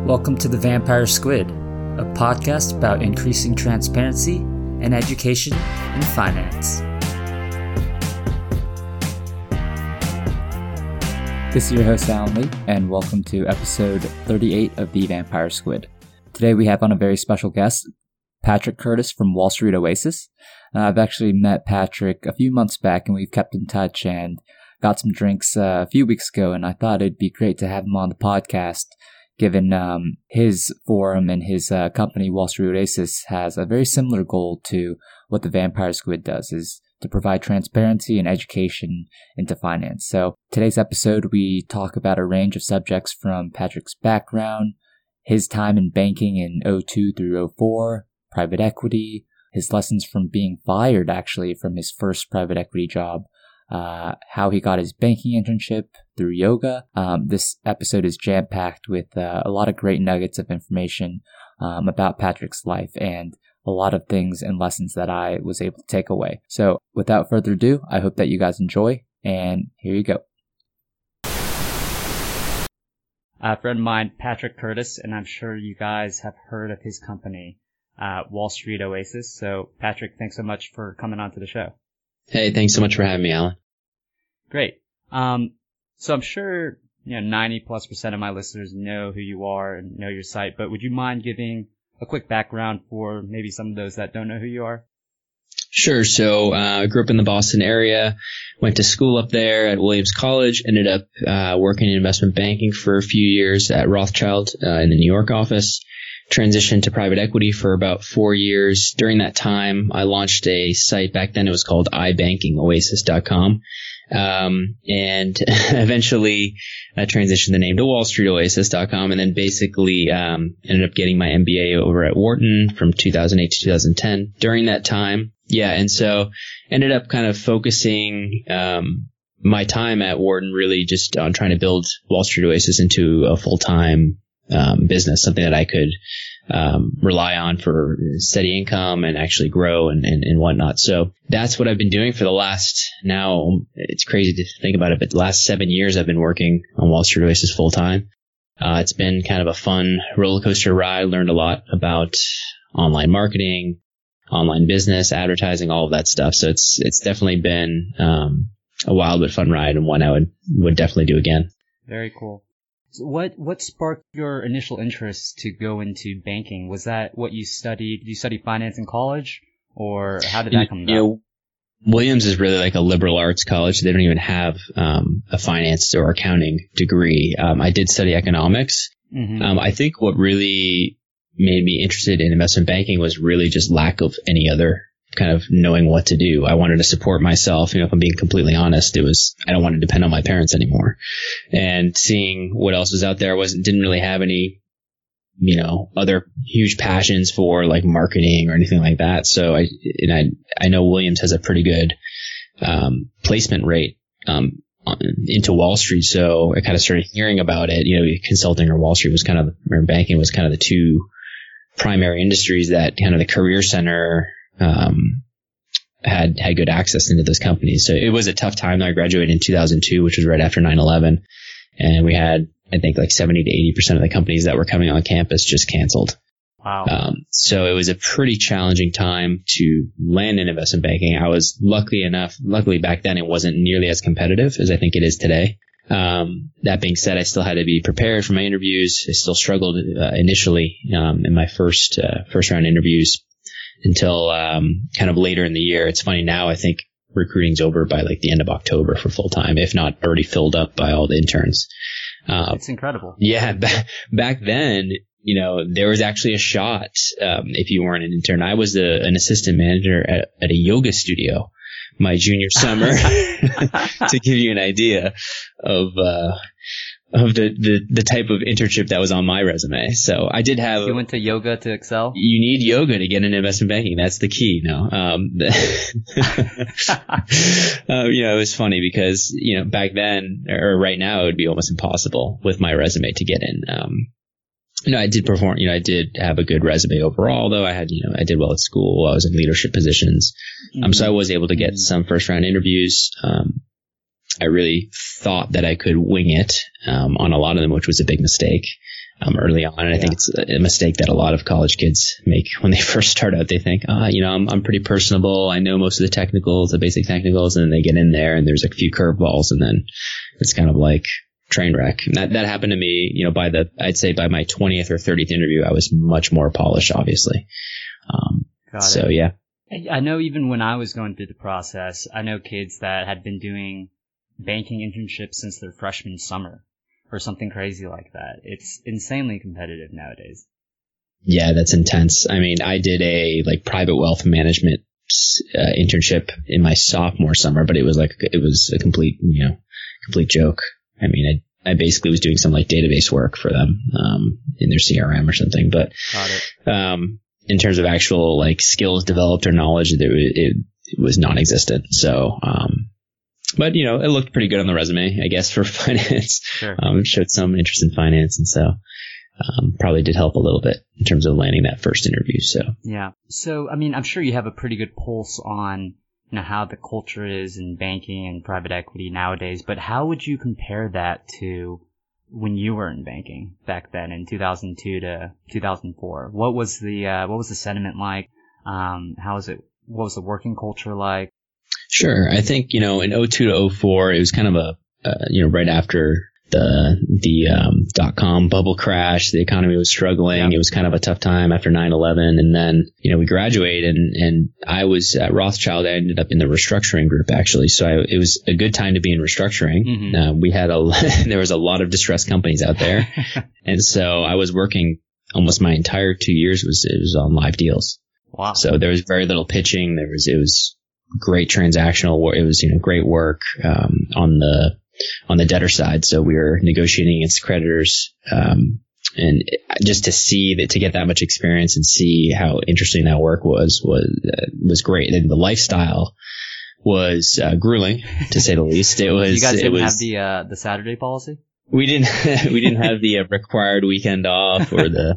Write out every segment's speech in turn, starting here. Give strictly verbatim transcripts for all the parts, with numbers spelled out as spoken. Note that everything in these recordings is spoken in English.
Welcome to The Vampire Squid, a podcast about increasing transparency and education in finance. This is your host, Alan Lee, and welcome to episode thirty-eight of The Vampire Squid. Today we have on a very special guest, Patrick Curtis from Wall Street Oasis. Uh, I've actually met Patrick a few months back, and we've kept in touch and got some drinks uh, a few weeks ago, and I thought it'd be great to have him on the podcast, given um, his forum and his uh, company, Wall Street Oasis, has a very similar goal to what the Vampire Squid does, is to provide transparency and education into finance. So today's episode, we talk about a range of subjects from Patrick's background, his time in banking in oh two through oh four, private equity, his lessons from being fired actually from his first private equity job, Uh, how he got his banking internship through yoga. Um, this episode is jam-packed with uh, a lot of great nuggets of information um, about Patrick's life and a lot of things and lessons that I was able to take away. So without further ado, I hope that you guys enjoy, and here you go. A friend of mine, Patrick Curtis, and I'm sure you guys have heard of his company, uh, Wall Street Oasis. So Patrick, thanks so much for coming on to the show. Hey, thanks so much for having me, Alan. Great. Um, so I'm sure, you know, ninety plus percent of my listeners know who you are and know your site, but would you mind giving a quick background for maybe some of those that don't know who you are? Sure. So, uh, I grew up in the Boston area, went to school up there at Williams College, ended up, uh, working in investment banking for a few years at Rothschild, uh, in the New York office. Transitioned to private equity for about four years. During that time, I launched a site. Back then it was called i banking oasis dot com. Um, and eventually I transitioned the name to wall street oasis dot com, and then basically, um, ended up getting my M B A over at Wharton from two thousand eight to two thousand ten. During that time, yeah. And so ended up kind of focusing, um, my time at Wharton really just on trying to build Wall Street Oasis into a full-time Um, business, something that I could um, rely on for steady income and actually grow and, and, and whatnot. So that's what I've been doing for the last, now it's crazy to think about it, but the last seven years I've been working on Wall Street Oasis full time. Uh, it's been kind of a fun roller coaster ride. Learned a lot about online marketing, online business, advertising, all of that stuff. So it's it's definitely been um, a wild but fun ride, and one I would would definitely do again. Very cool. So what what sparked your initial interest to go into banking? Was that what you studied? Did you study finance in college, or how did that come about? You know, Williams is really like a liberal arts college. They don't even have um, a finance or accounting degree. Um, I did study economics. Mm-hmm. Um, I think what really made me interested in investment banking was really just lack of any other kind of knowing what to do. I wanted to support myself. You know, if I'm being completely honest, it was, I don't want to depend on my parents anymore. And seeing what else was out there, I wasn't, didn't really have any, you know, other huge passions for like marketing or anything like that. So I, and I, I know Williams has a pretty good, um, placement rate, um, into Wall Street. So I kind of started hearing about it. You know, consulting or Wall Street was kind of, or banking was kind of the two primary industries that kind of the career center um, had, had good access into those companies. So it was a tough time. I graduated in two thousand two, which was right after nine eleven. And we had, I think, like seventy to eighty percent of the companies that were coming on campus just canceled. Wow. Um, so it was a pretty challenging time to land in investment banking. I was lucky enough, luckily back then it wasn't nearly as competitive as I think it is today. Um, that being said, I still had to be prepared for my interviews. I still struggled, uh, initially, um, in my first, uh, first round interviews. Until um, kind of later in the year. It's funny now, I think recruiting's over by like the end of October for full time, if not already filled up by all the interns. Uh, it's incredible. Yeah. Back, back then, you know, there was actually a shot um, if you weren't an intern. I was a, an assistant manager at, at a yoga studio my junior summer to give you an idea of uh, of the, the, the type of internship that was on my resume. So I did have. You went to yoga to excel? You need yoga to get into investment banking. That's the key. No. Um, the uh, you know, it was funny because, you know, back then or right now it would be almost impossible with my resume to get in. Um, you know, I did perform, you know, I did have a good resume overall, though. I had, you know, I did well at school. I was in leadership positions. Mm-hmm. Um, so I was able to get some first round interviews. Um, I really thought that I could wing it, um, on a lot of them, which was a big mistake. um, early on. And I yeah. think it's a mistake that a lot of college kids make when they first start out. They think, ah, oh, you know, I'm, I'm pretty personable. I know most of the technicals, the basic technicals, and then they get in there and there's a few curveballs, and then it's kind of like train wreck. And that, that happened to me, you know, by the, I'd say by my twentieth or thirtieth interview, I was much more polished, obviously. Um, Got so it. yeah. I know even when I was going through the process, I know kids that had been doing banking internships since their freshman summer or something crazy like that. It's insanely competitive nowadays. Yeah, that's intense. I mean, I did a like private wealth management uh, internship in my sophomore summer, but it was like, it was a complete, you know, complete joke. I mean, I, I basically was doing some like database work for them, um, in their C R M or something, but, Got it. um, in terms of actual like skills developed or knowledge, it, it, it was non-existent. So, um, but you know, it looked pretty good on the resume, I guess, for finance. Sure. Um, it showed some interest in finance. And so, um, probably did help a little bit in terms of landing that first interview. So, yeah. So, I mean, I'm sure you have a pretty good pulse on, you know, how the culture is in banking and private equity nowadays, but how would you compare that to when you were in banking back then in two thousand two to two thousand four? What was the, uh, what was the sentiment like? Um, how was it, what was the working culture like? Sure. I think, you know, in oh two to oh four, it was kind of a, uh, you know, right after the, the, um, dot-com bubble crash, the economy was struggling. Yeah. It was kind of a tough time after nine eleven. And then, you know, we graduated and, and I was at Rothschild. I ended up in the restructuring group, actually. So I, it was a good time to be in restructuring. Mm-hmm. Uh, we had a, there was a lot of distressed companies out there. And so I was working almost my entire two years was, it was on live deals. Wow. So there was very little pitching. There was, it was great transactional work. It was, you know, great work, um, on the, on the debtor side. So we were negotiating against creditors. Um, and just to see that, to get that much experience and see how interesting that work was, was, uh, was great. And the lifestyle was, uh, grueling to say the least. It was, you guys didn't it was, have the, uh, the Saturday policy? We didn't, we didn't have the uh, required weekend off or the,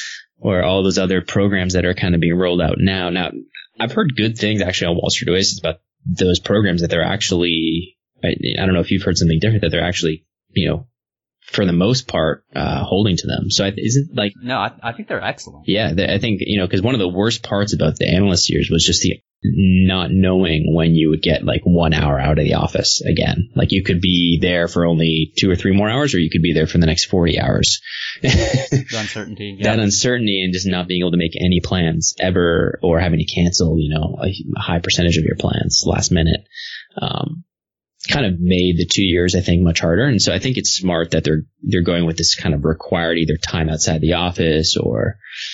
or all those other programs that are kind of being rolled out now. Now, I've heard good things actually on Wall Street Oasis about those programs, that they're actually, I, I don't know if you've heard something different, that they're actually, you know, for the most part, uh, holding to them. So I, isn't like, No, I, I think they're excellent. yeah, they, I think, you know, because one of the worst parts about the analyst years was just the not knowing when you would get like one hour out of the office again. Like you could be there for only two or three more hours, or you could be there for the next forty hours. The uncertainty. Yeah. That uncertainty and just not being able to make any plans ever, or having to cancel, you know, a, a high percentage of your plans last minute, um, kind of made the two years, I think, much harder. And so I think it's smart that they're, they're going with this kind of required either time outside the office or,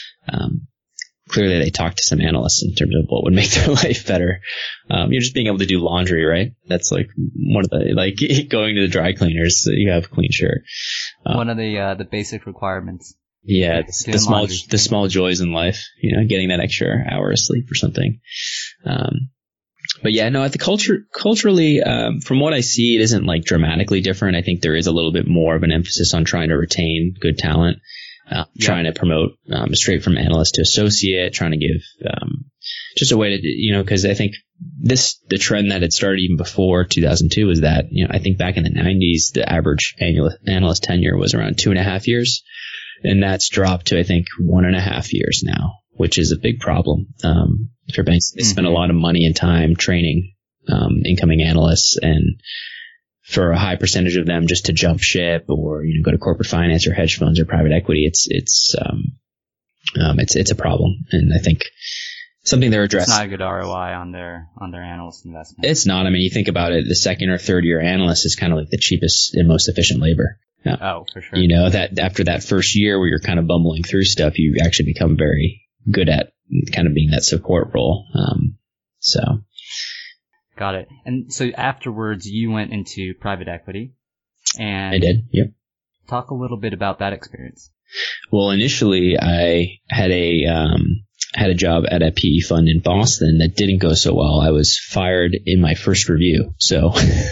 um, clearly they talked to some analysts in terms of what would make their life better. Um, you're just being able to do laundry, right? That's like one of the, like going to the dry cleaners so you have a clean shirt. Um, One of the, uh, the basic requirements. Yeah, the, the small, laundry. the small joys in life, you know, getting that extra hour of sleep or something. Um, But yeah, no, at the culture, culturally, um, from what I see, it isn't like dramatically different. I think there is a little bit more of an emphasis on trying to retain good talent, uh, yeah. trying to promote, um, straight from analyst to associate, trying to give, um, just a way to, you know, cause I think this, the trend that had started even before two thousand two was that, you know, I think back in the nineties, the average annual analyst tenure was around two and a half years. And that's dropped to, I think, one and a half years now, which is a big problem. Um, for banks, they mm-hmm. spend a lot of money and time training, um, incoming analysts, and for a high percentage of them just to jump ship or, you know, go to corporate finance or hedge funds or private equity, it's, it's, um, um, it's, it's a problem. And I think something they're addressing. It's not a good R O I on their, on their analyst investment. It's not. I mean, you think about it, the second or third year analyst is kind of like the cheapest and most efficient labor. Yeah. Oh, for sure. You know, that after that first year where you're kind of bumbling through stuff, you actually become very good at kind of being that support role. Um, so. Got it. And so afterwards you went into private equity and I did. Yep. Talk a little bit about that experience. Well, initially I had a, um, had a job at a P E fund in Boston that didn't go so well. I was fired in my first review. So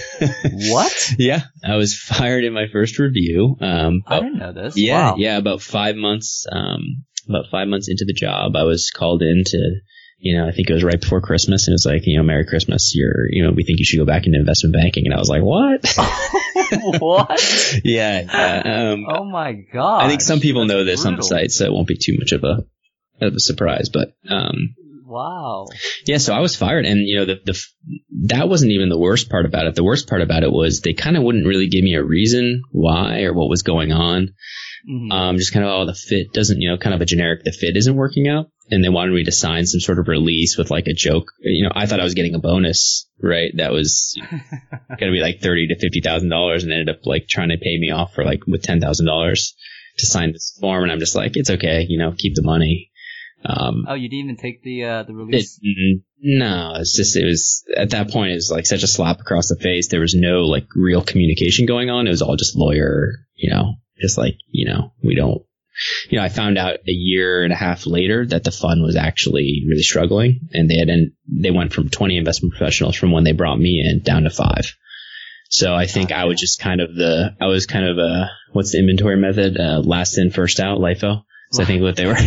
what? Yeah, I was fired in my first review. Um, I didn't know this. Yeah. Wow. Yeah. About five months, um, about five months into the job, I was called in to, you know, I think it was right before Christmas, and it's like, you know, Merry Christmas. You're, you know, we think you should go back into investment banking. And I was like, what? What? Yeah. yeah. Um, oh my god! I think some people That's know this brutal. on the site, so it won't be too much of a of a surprise. But um, wow. yeah, so I was fired, and you know the the that wasn't even the worst part about it. The worst part about it was they kind of wouldn't really give me a reason why or what was going on. Mm-hmm. Um, just kind of, oh, the fit doesn't, you know, kind of a generic, the fit isn't working out. And they wanted me to sign some sort of release with like a joke. You know, I thought I was getting a bonus, right? That was going to be like thirty to fifty thousand dollars, and ended up like trying to pay me off for like with ten thousand dollars to sign this form. And I'm just like, it's okay, you know, keep the money. Um, oh, you didn't even take the uh, the release? It, no, it's just, it was, at that point, it was like such a slap across the face. There was no like real communication going on. It was all just lawyer, you know, just like, you know, we don't, you know, I found out a year and a half later that the fund was actually really struggling, and they had, and they went from twenty investment professionals from when they brought me in down to five. So I think I was just kind of the, I was kind of a, what's the inventory method? Uh, last in, first out, LIFO. So I think what they were,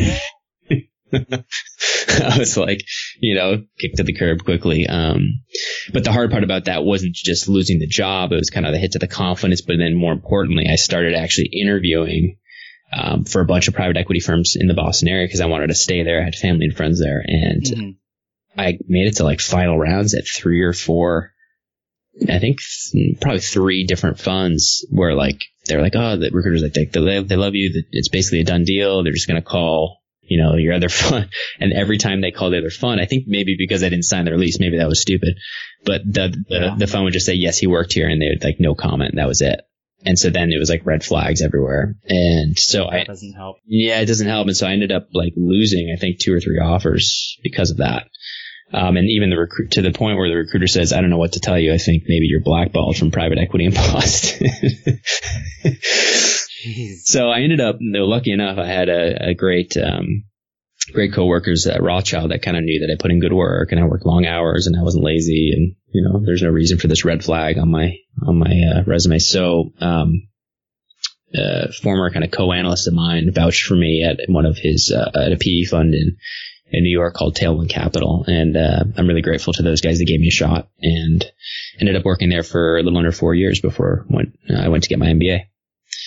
I was like, you know, kicked to the curb quickly. Um, but the hard part about that wasn't just losing the job. It was kind of the hit to the confidence. But then more importantly, I started actually interviewing um, for a bunch of private equity firms in the Boston area because I wanted to stay there. I had family and friends there. And mm-hmm. I made it to like final rounds at three or four, I think th- probably three different funds where like, they're like, oh, the recruiters, like, they, they, they love you. It's basically a done deal. They're just going to call, you know, your other fund. And every time they called the other fund, I think maybe because I didn't sign the release, maybe that was stupid. But the the, yeah. the fund would just say, yes, he worked here. And they would like, no comment. That was it. And so then it was like red flags everywhere. And so that I, doesn't help. Yeah, it doesn't help. And so I ended up like losing, I think, two or three offers because of that. Um, and even the recruit to the point where the recruiter says, I don't know what to tell you. I think maybe you're blackballed from private equity in Boston. So I ended up, though, lucky enough, I had a, a great, um, great coworkers at Rothschild that kind of knew that I put in good work and I worked long hours and I wasn't lazy, and, you know, there's no reason for this red flag on my, on my, uh, resume. So, um, a former kind of co-analyst of mine vouched for me at one of his, uh, at a P E fund in, in New York called Tailwind Capital. And, uh, I'm really grateful to those guys that gave me a shot, and ended up working there for a little under four years before when uh, I went to get my M B A.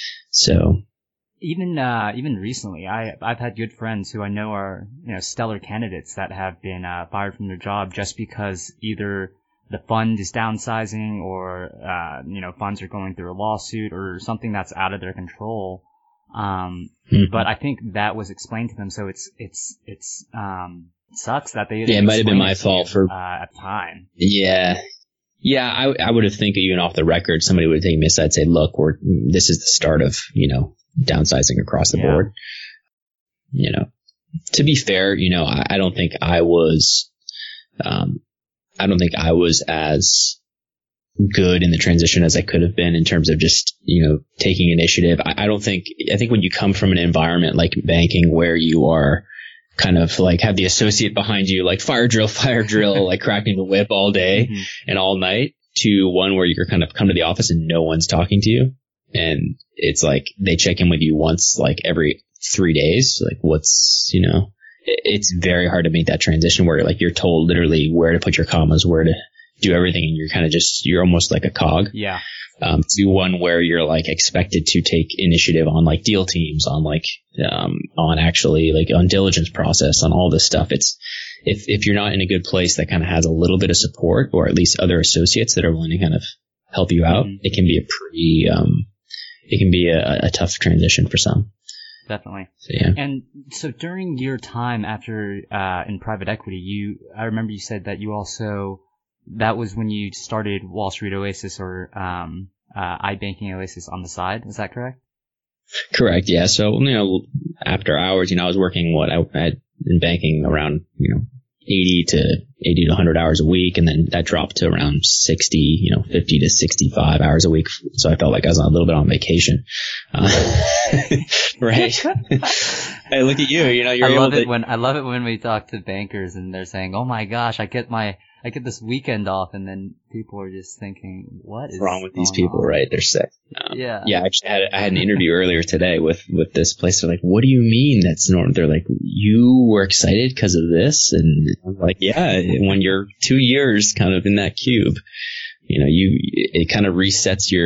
So even uh, even recently, I I've had good friends who I know are, you know, stellar candidates that have been uh, fired from their job just because either the fund is downsizing, or uh, you know, funds are going through a lawsuit or something that's out of their control. Um, mm-hmm. But I think that was explained to them, so it's it's it's um it sucks that they yeah it might have been my fault you, for uh, at the time. Yeah. Yeah, I, I would have think even off the record, somebody would have taken me aside and say, look, we're, this is the start of, you know, downsizing across the yeah. board. You know, to be fair, you know, I, I don't think I was, um, I don't think I was as good in the transition as I could have been in terms of just, you know, taking initiative. I, I don't think, I think when you come from an environment like banking where you are kind of like have the associate behind you, like fire drill, fire drill, like cracking the whip all day mm-hmm. and all night, to one where you're kind of come to the office and no one's talking to you. And it's like they check in with you once like every three days. Like what's, you know, it's very hard to make that transition where like you're told literally where to put your commas, where to do everything. And you're kind of just, you're almost like a cog. Yeah. Um, to one where you're like expected to take initiative on like deal teams, on like, um, on actually like on diligence process, on all this stuff. It's, if, if you're not in a good place that kind of has a little bit of support, or at least other associates that are willing to kind of help you out, mm-hmm. it can be a pretty, um, it can be a, a tough transition for some. Definitely. So, yeah. And so during your time after, uh, in private equity, you, I remember you said that you also, that was when you started Wall Street Oasis, or um, uh, iBanking Oasis on the side. Is that correct? Correct. Yeah. So, you know, after hours, you know, I was working what I had in banking around, you know, eighty to eighty to one hundred hours a week. And then that dropped to around sixty, you know, fifty to sixty-five hours a week. So I felt like I was a little bit on vacation. Uh, right. Hey, look at you. You know, you're I love able it to, when I love it when we talk to bankers and they're saying, "Oh my gosh, I get my I get this weekend off," and then people are just thinking, "What is wrong with these people?" on? Right? They're sick. Um, yeah, yeah. I actually had I had an interview earlier today with with this place. They're like, "What do you mean that's normal?" They're like, "You were excited because of this," and I'm like, "Yeah." When you're two years kind of in that cube, you know, you it kind of resets your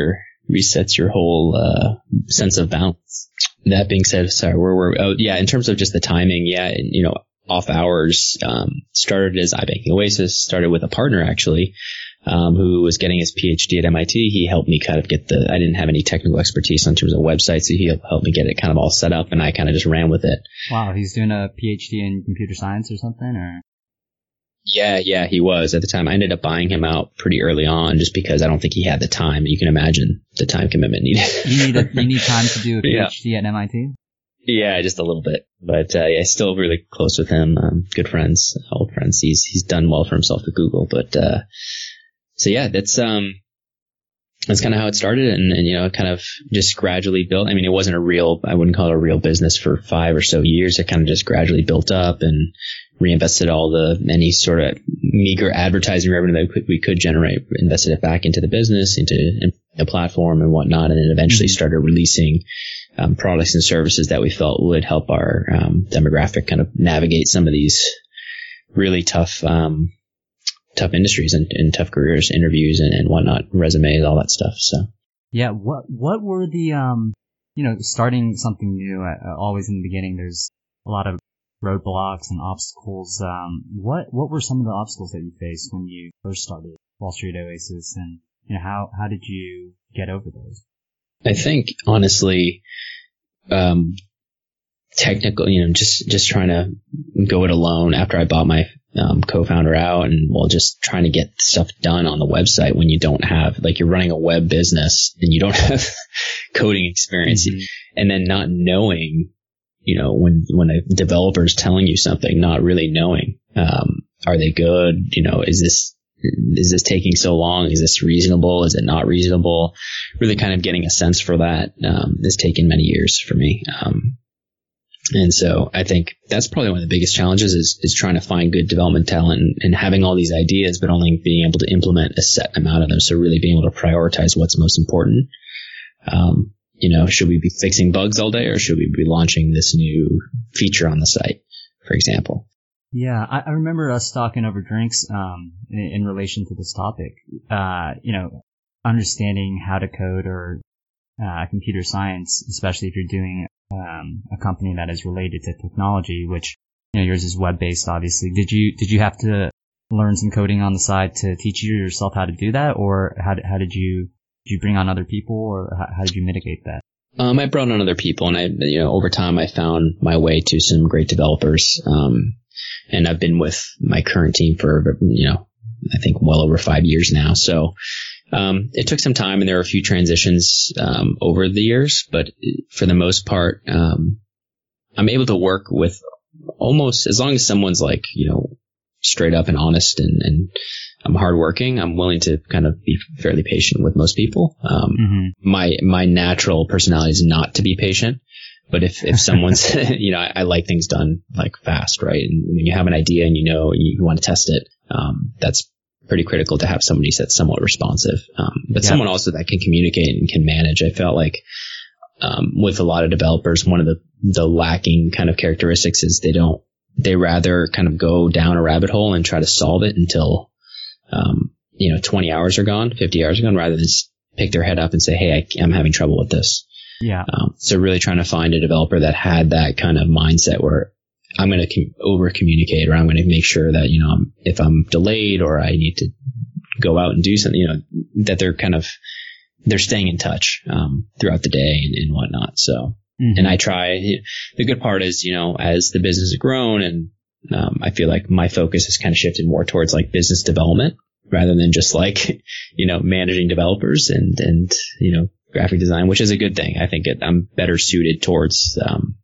resets your whole uh, sense of balance. That being said, sorry, where were we? Oh, yeah, in terms of just the timing, yeah, and, you know, off hours, um, started as iBanking Oasis, started with a partner actually, um, who was getting his PhD at M I T. He helped me kind of get the, I didn't have any technical expertise in terms of websites, so he helped me get it kind of all set up, and I kind of just ran with it. Wow, he's doing a PhD in computer science or something, or? Yeah, yeah, he was at the time. I ended up buying him out pretty early on just because I don't think he had the time. You can imagine the time commitment needed. You need a, you need time to do a PhD yeah. at M I T? Yeah, just a little bit, but uh, yeah, still really close with him. Um, good friends, old friends. He's he's done well for himself at Google, but uh, so yeah, that's um that's kind of how it started, and, and you know, it kind of just gradually built. I mean, it wasn't a real, I wouldn't call it a real business for five or so years. It kind of just gradually built up and reinvested all the any sort of meager advertising revenue that we could generate, invested it back into the business, into the platform and whatnot, and then eventually mm-hmm. started releasing um, products and services that we felt would help our um, demographic kind of navigate some of these really tough, um, tough industries and, and tough careers, interviews and, and whatnot, resumes, all that stuff. So yeah, what what were the um, you know, starting something new? Uh, always in the beginning, there's a lot of roadblocks and obstacles. Um, what what were some of the obstacles that you faced when you first started Wall Street Oasis, and you know, how how did you get over those? I think honestly, um, technical, you know, just just trying to go it alone after I bought my um, co-founder out, and well, just trying to get stuff done on the website when you don't have, like, you're running a web business and you don't have coding experience, mm-hmm. and then not knowing. You know, when, when a developer is telling you something, not really knowing, um, are they good? You know, is this, is this taking so long? Is this reasonable? Is it not reasonable? Really kind of getting a sense for that, um, has taken many years for me. Um, and so I think that's probably one of the biggest challenges is, is trying to find good development talent and, and having all these ideas, but only being able to implement a set amount of them. So really being able to prioritize what's most important. Um, You know, should we be fixing bugs all day, or should we be launching this new feature on the site, for example? Yeah, I, I remember us talking over drinks um, in, in relation to this topic. Uh, you know, understanding how to code or uh, computer science, especially if you're doing um, a company that is related to technology, which, you know, yours is web-based, obviously. Did you did you have to learn some coding on the side to teach you yourself how to do that, or how how did you? Did you bring on other people, or how, how did you mitigate that? Um, I brought on other people, and I, you know, over time I found my way to some great developers. Um, and I've been with my current team for, you know, I think well over five years now. So, um, it took some time, and there were a few transitions, um, over the years, but for the most part, um, I'm able to work with almost, as long as someone's like, you know, straight up and honest and, and I'm hardworking, I'm willing to kind of be fairly patient with most people. Um, mm-hmm. my, my natural personality is not to be patient, but if, if someone's, you know, I, I like things done like fast, right? And when you have an idea and you know, you, you want to test it, um, that's pretty critical to have somebody that's somewhat responsive. Um, but yeah. someone also that can communicate and can manage. I felt like, um, with a lot of developers, one of the, the lacking kind of characteristics is they don't, they rather kind of go down a rabbit hole and try to solve it until, Um, you know, twenty hours are gone, fifty hours are gone, rather than just pick their head up and say, hey, I, I'm having trouble with this. Yeah. Um, so really trying to find a developer that had that kind of mindset where I'm going to com- over communicate, or I'm going to make sure that, you know, I'm, if I'm delayed or I need to go out and do something, you know, that they're kind of, they're staying in touch, um, throughout the day and, and whatnot. So, mm-hmm. and I try, the good part is, you know, as the business has grown, and Um, I feel like my focus has kind of shifted more towards like business development rather than just like, you know, managing developers and, and, you know, graphic design, which is a good thing. I think it, I'm better suited towards, um,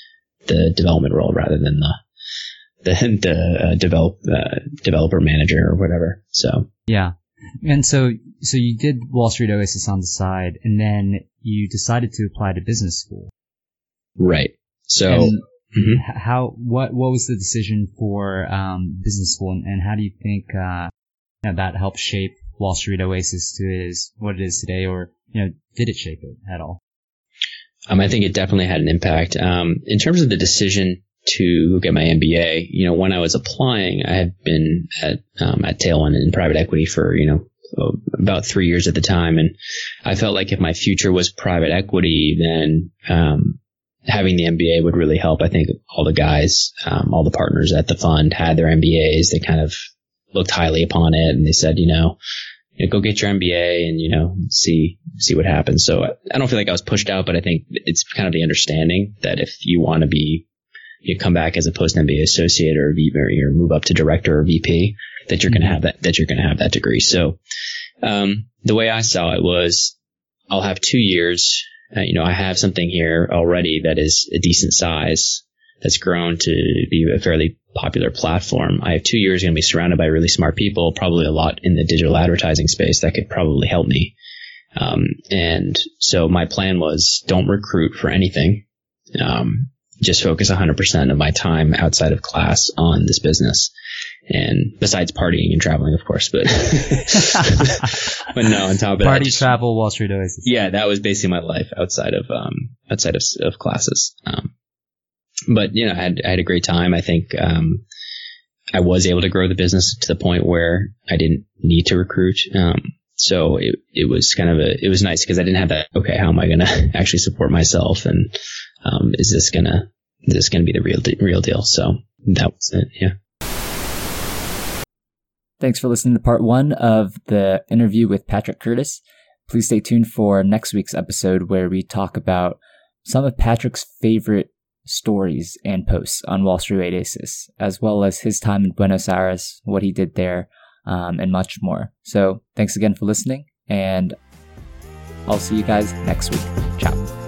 the development role rather than the, the, the uh, develop, uh, developer manager or whatever. So, yeah. And so, so you did Wall Street Oasis on the side, and then you decided to apply to business school. Right. So, and Mm-hmm. How what what was the decision for um, business school, and, and how do you think uh, you know, that helped shape Wall Street Oasis to is what it is today, or you know, did it shape it at all? Um, I think it definitely had an impact. Um, in terms of the decision to get my M B A, you know, when I was applying, I had been at um, at Tailwind in private equity for you know uh, about three years at the time. And I felt like if my future was private equity, then, um, having the M B A would really help. I think all the guys, um, all the partners at the fund had their M B As. They kind of looked highly upon it, and they said, you know, you know, go get your M B A and, you know, see, see what happens. So I don't feel like I was pushed out, but I think it's kind of the understanding that if you want to be, you come back as a post M B A associate or, V P, or move up to director or V P, that you're going to have that, that you're going to have that degree. So, um, the way I saw it was I'll have two years. Uh, you know, I have something here already that is a decent size that's grown to be a fairly popular platform. I have two years going to be surrounded by really smart people, probably a lot in the digital advertising space that could probably help me. Um, and so my plan was don't recruit for anything. Um, just focus one hundred percent of my time outside of class on this business. And besides partying and traveling, of course, but, but no, on top of that, party, just, travel, Wall Street Oasis. Yeah, that was basically my life outside of, um, outside of, of classes. Um, but you know, I had, I had a great time. I think, um, I was able to grow the business to the point where I didn't need to recruit. Um, so it, it was kind of a, it was nice because I didn't have that, okay, how am I going to actually support myself? And, um, is this going to, is this going to be the real, real deal? So that was it. Yeah. Thanks for listening to part one of the interview with Patrick Curtis. Please stay tuned for next week's episode where we talk about some of Patrick's favorite stories and posts on Wall Street Oasis, as well as his time in Buenos Aires, what he did there, um, and much more. So thanks again for listening, and I'll see you guys next week. Ciao.